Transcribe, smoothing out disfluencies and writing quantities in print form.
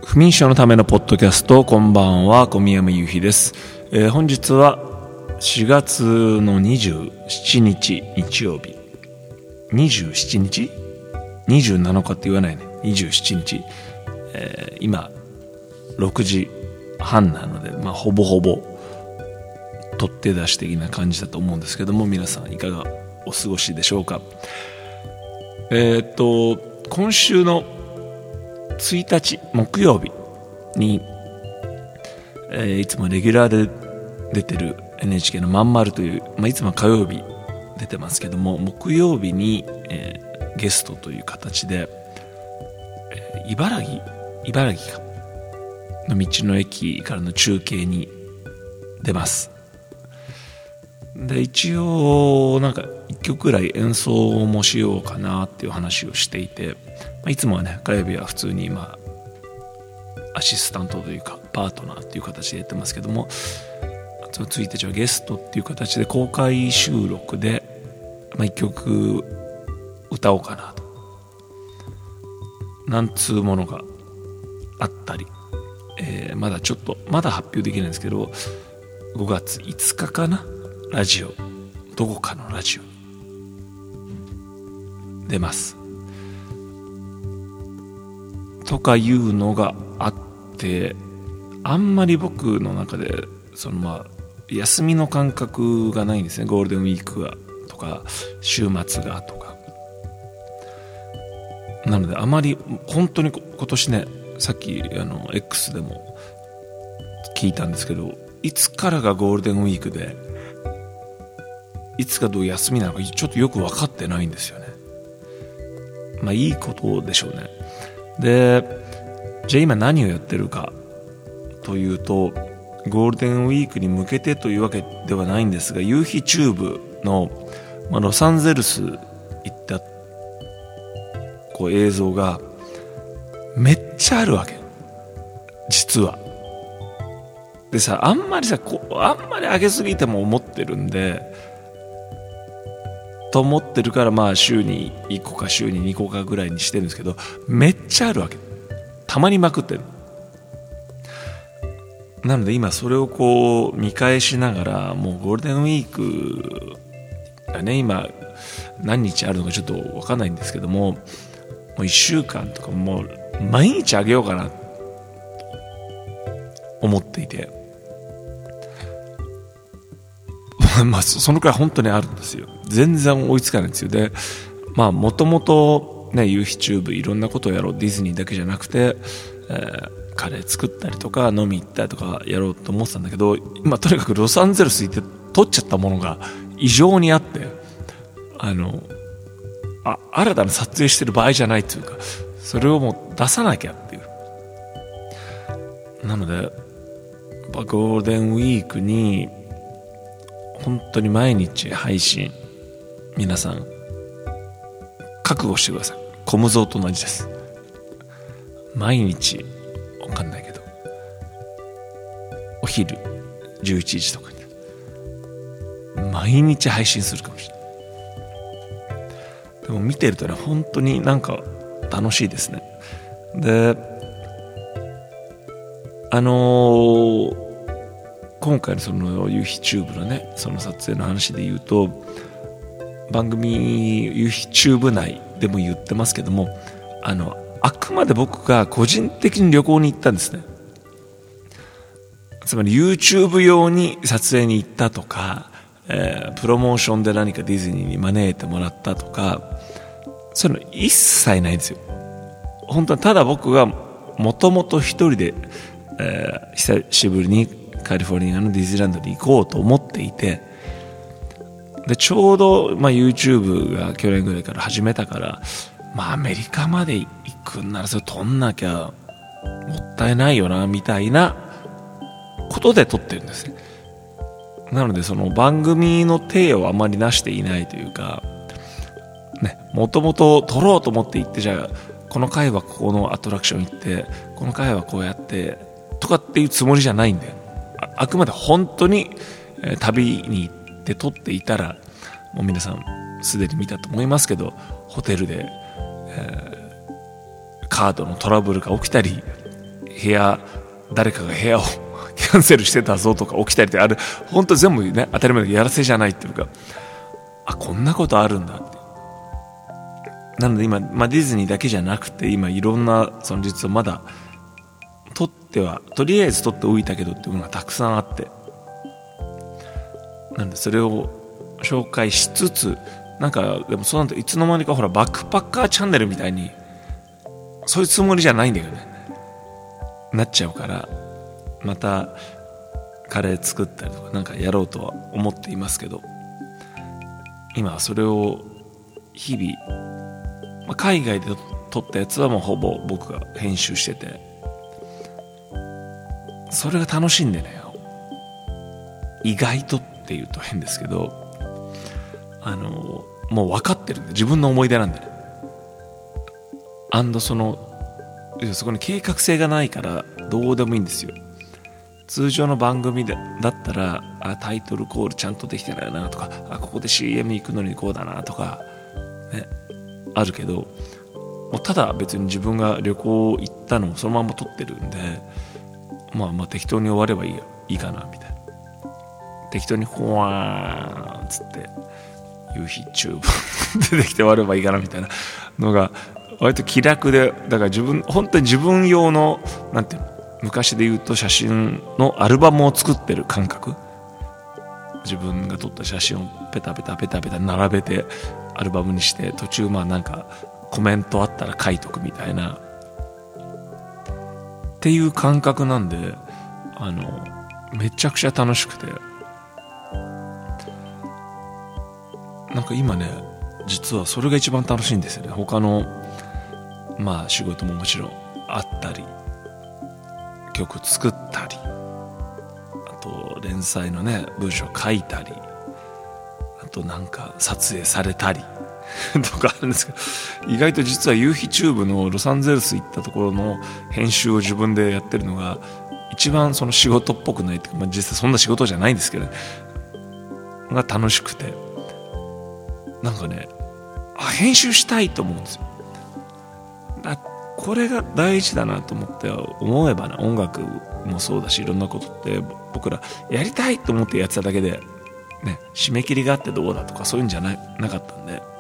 不眠症のためのポッドキャスト、こんばんは、小宮山雄飛です。本日は4月の27日日曜日。27日 ?27 日って言わないね。27日。今6時半なので、ほぼほぼ取って出し的な感じだと思うんですけども、皆さんいかがお過ごしでしょうか。今週の1日木曜日に、いつもレギュラーで出てる NHK のまんまるという、いつも火曜日出てますけども、木曜日に、ゲストという形で、茨城かの道の駅からの中継に出ます。で、一応なんか1曲くらい演奏もしようかなっていう話をしていて、いつもはね、火曜日は普通にアシスタントというかパートナーっていう形でやってますけども、1日はゲストっていう形で公開収録で、1曲歌おうかなと、なんつうものがあったり、まだ発表できないんですけど、5月5日かな、ラジオ、どこかのラジオに出ますとかいうのがあって、あんまり僕の中で休みの感覚がないんですね。ゴールデンウィークがとか週末がとかなので、あまり本当に今年ね、さっきX でも聞いたんですけど、いつからがゴールデンウィークでいつかどう休みなのかちょっとよく分かってないんですよね。いいことでしょうね。で、じゃあ今何をやってるかというと、ゴールデンウィークに向けてというわけではないんですが、夕日チューブの、ロサンゼルス行った映像がめっちゃあるわけ、実は。でさ、あんまり上げすぎても思ってるんでと思ってるから、週に1個か週に2個かぐらいにしてるんですけど、めっちゃあるわけ。たまにまくってる。なので今それを見返しながら、もうゴールデンウィークがね、今何日あるのかちょっと分かんないんですけども、もう1週間とかもう毎日あげようかなと思っていて、そのくらい本当にあるんですよ。全然追いつかないんですよ。で、もともとね、夕日チューブいろんなことをやろう、ディズニーだけじゃなくて、カレー作ったりとか飲み行ったりとかやろうと思ってたんだけど、今とにかくロサンゼルス行って撮っちゃったものが異常にあって、新たな撮影してる場合じゃないっていうか、それをもう出さなきゃっていう。なのでゴールデンウィークに本当に毎日配信、皆さん覚悟してください。コムゾウと同じです。毎日わかんないけどお昼11時とかに毎日配信するかもしれない。でも見てるとね、本当になんか楽しいですね。で、今回のその夕日チューブのね、その撮影の話で言うと、番組夕日チューブ内でも言ってますけども、あくまで僕が個人的に旅行に行ったんですね。つまり YouTube 用に撮影に行ったとか、プロモーションで何かディズニーに招いてもらったとか、そういうの一切ないんですよ。本当はただ僕がもともと一人で、久しぶりにカリフォルニアのディズニーランドに行こうと思っていて、でちょうど、YouTube が去年ぐらいから始めたから、アメリカまで行くんならそれ撮んなきゃもったいないよなみたいなことで撮ってるんですね。なのでその番組の体をあまりなしていないというかね、もともと撮ろうと思って行って、じゃあこの回はここのアトラクション行って、この回はこうやってとかっていうつもりじゃないんで、あくまで本当に、旅に行って撮っていたら、もう皆さんすでに見たと思いますけど、ホテルで、カードのトラブルが起きたり、 誰かが部屋をキャンセルしてたぞとか起きたりって本当全部ね、当たり前だけどやらせじゃないっていうか、こんなことあるんだって。なので今、ディズニーだけじゃなくて、今いろんな実はまだとりあえず取っておいたけどっていうものがたくさんあって、なんでそれを紹介しつつ、でもそうなんだ、いつの間にかほらバックパッカーチャンネルみたいにそういうつもりじゃないんだけどね、なっちゃうから、またカレー作ったりとかやろうとは思っていますけど、今はそれを日々、海外で撮ったやつはもうほぼ僕が編集してて、それが楽しいんでね、意外とって言うと変ですけど、もう分かってるんで、自分の思い出なんでね。そこに計画性がないからどうでもいいんですよ。通常の番組だったらタイトルコールちゃんとできてないなとか、ここで CM 行くのにこうだなとかね、あるけど、もうただ別に自分が旅行行ったのをそのまま撮ってるんで、適当に終わればいいかなみたいな。適当にほわーんつって夕日チューブ出てきて終わればいいかなみたいなのが割と気楽で、だから本当に自分用のなんていうの、昔で言うと写真のアルバムを作ってる感覚。自分が撮った写真をペタペタ並べてアルバムにして、途中コメントあったら書いとくみたいなっていう感覚なんで、めちゃくちゃ楽しくて、今ね、実はそれが一番楽しいんですよね。他の仕事ももちろんあったり、曲作ったり、あと連載のね文章書いたり、あと撮影されたりとかあるんですけど、意外と実は夕日チューブのロサンゼルス行ったところの編集を自分でやってるのが一番仕事っぽくないっていうか、実際そんな仕事じゃないんですけど、が楽しくて、編集したいと思うんですよ。これが大事だなと思えばね、音楽もそうだし、いろんなことって僕らやりたいと思ってやってただけでね、締め切りがあってどうだとかそういうんじゃなかったんで、